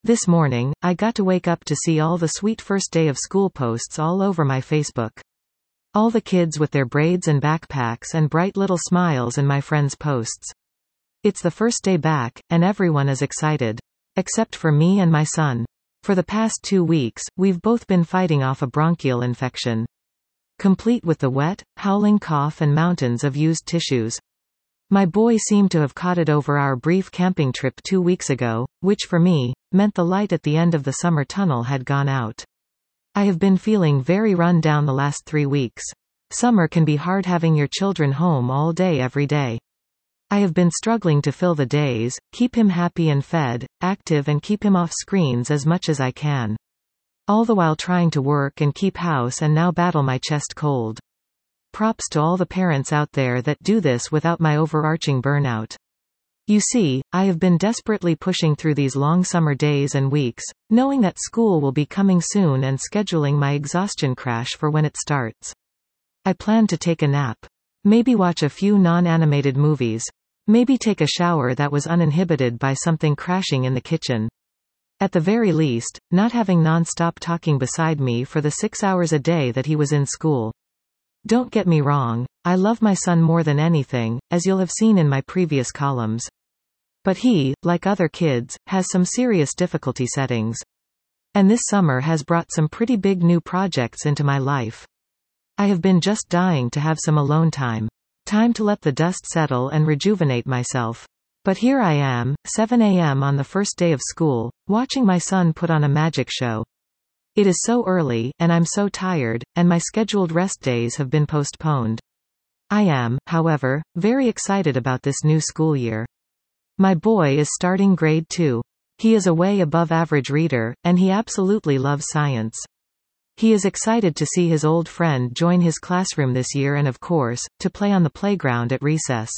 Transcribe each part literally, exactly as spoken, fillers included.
This morning, I got to wake up to see all the sweet first day of school posts all over my Facebook. All the kids with their braids and backpacks and bright little smiles in my friends' posts. It's the first day back, and everyone is excited. Except for me and my son. For the past two weeks, we've both been fighting off a bronchial infection. Complete with the wet, howling cough and mountains of used tissues. My boy seemed to have caught it over our brief camping trip two weeks ago, which for me, meant the light at the end of the summer tunnel had gone out. I have been feeling very run down the last three weeks. Summer can be hard having your children home all day every day. I have been struggling to fill the days, keep him happy and fed, active and keep him off screens as much as I can. All the while trying to work and keep house and now battle my chest cold. Props to all the parents out there that do this without my overarching burnout. You see, I have been desperately pushing through these long summer days and weeks, knowing that school will be coming soon and scheduling my exhaustion crash for when it starts. I plan to take a nap. Maybe watch a few non-animated movies. Maybe take a shower that was uninhibited by something crashing in the kitchen. At the very least, not having non-stop talking beside me for the six hours a day that he was in school. Don't get me wrong, I love my son more than anything, as you'll have seen in my previous columns. But he, like other kids, has some serious difficulty settings. And this summer has brought some pretty big new projects into my life. I have been just dying to have some alone time. Time to let the dust settle and rejuvenate myself. But here I am, seven a m on the first day of school, watching my son put on a magic show. It is so early, and I'm so tired, and my scheduled rest days have been postponed. I am, however, very excited about this new school year. My boy is starting grade two. He is a way above average reader, and he absolutely loves science. He is excited to see his old friend join his classroom this year and of course, to play on the playground at recess.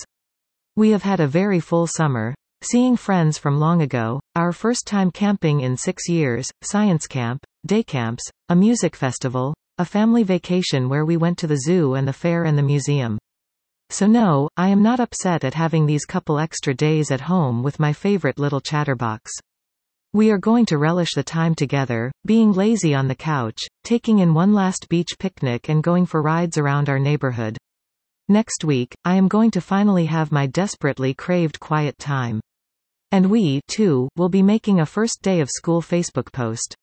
We have had a very full summer. Seeing friends from long ago, our first time camping in six years, science camp, day camps, a music festival, a family vacation where we went to the zoo and the fair and the museum. So no, I am not upset at having these couple extra days at home with my favorite little chatterbox. We are going to relish the time together, being lazy on the couch, taking in one last beach picnic and going for rides around our neighborhood. Next week, I am going to finally have my desperately craved quiet time. And we, too, will be making a first day of school Facebook post.